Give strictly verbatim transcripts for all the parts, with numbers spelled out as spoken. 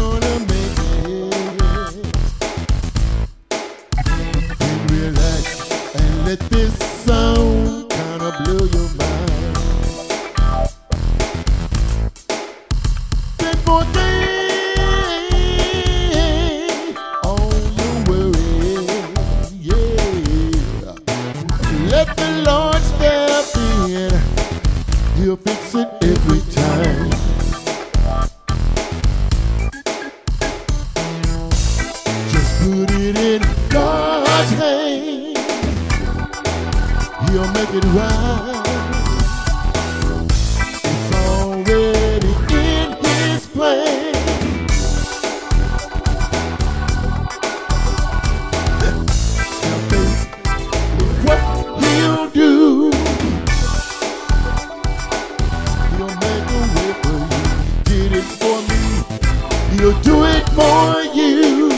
gonna make it. Then relax and let this song kinda blow your mind. Then forget all your worries, yeah. Let the Lord step in, He'll fix it every time. Just put it in God's hands, He'll make it right. It's already in His plan. Have faith in what He'll do. He'll make a way for you. He did it for me. He'll do it for you.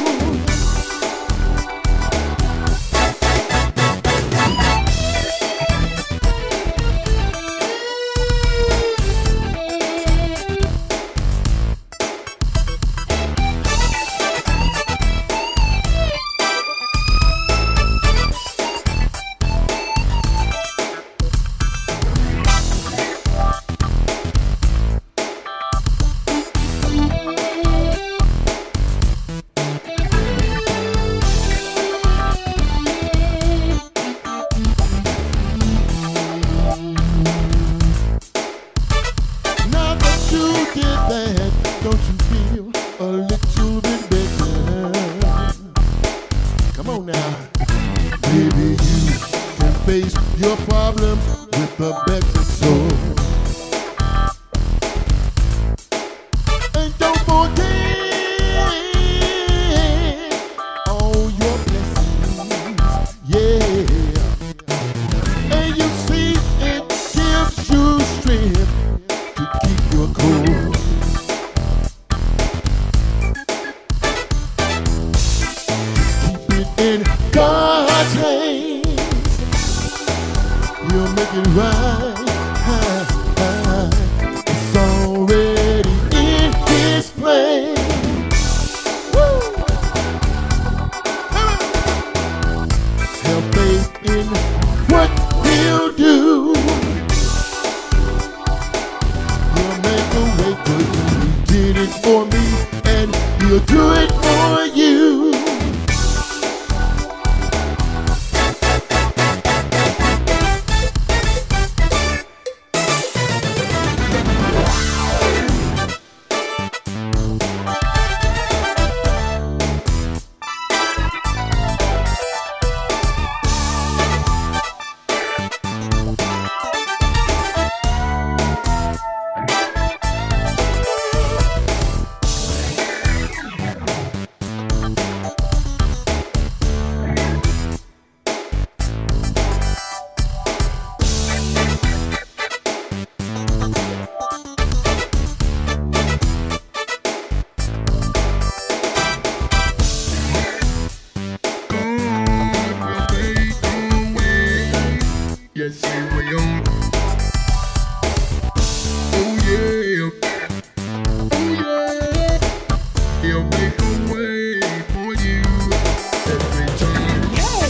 Don't you feel a little bit better? Come on now. Maybe you can face your problems with a better soul. And don't forget all your blessings, yeah. And you see it gives you strength to keep your cool. In God's hands, He'll make it right. It's already in His plan. Woo! Have faith in what He'll do. He'll make a way for you. He did it for me, and He'll do it for you. Yes, he will. Oh yeah, oh yeah. He'll make a way for you every time.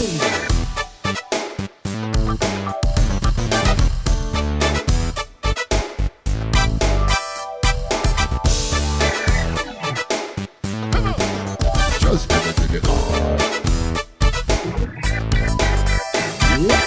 Come on, just give it to the Lord. Yeah.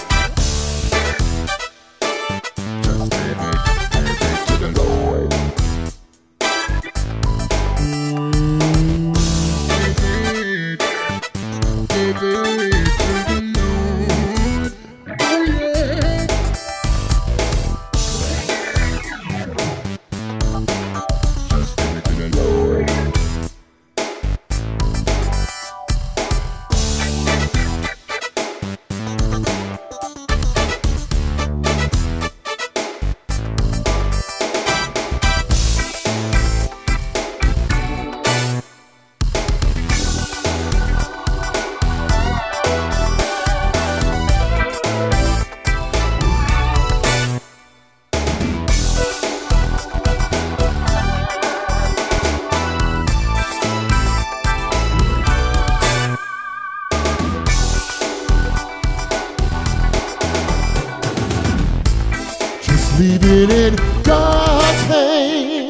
it in God's hands.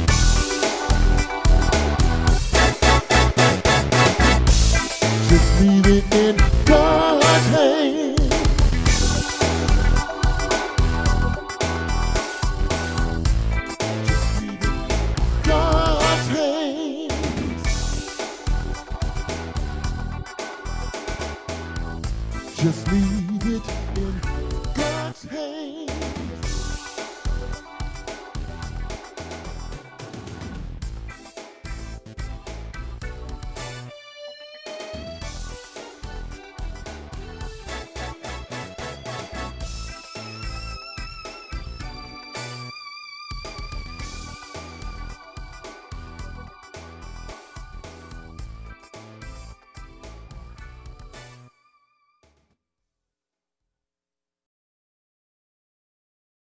Just leave it in God's hands. Just leave it in God's hands. Just leave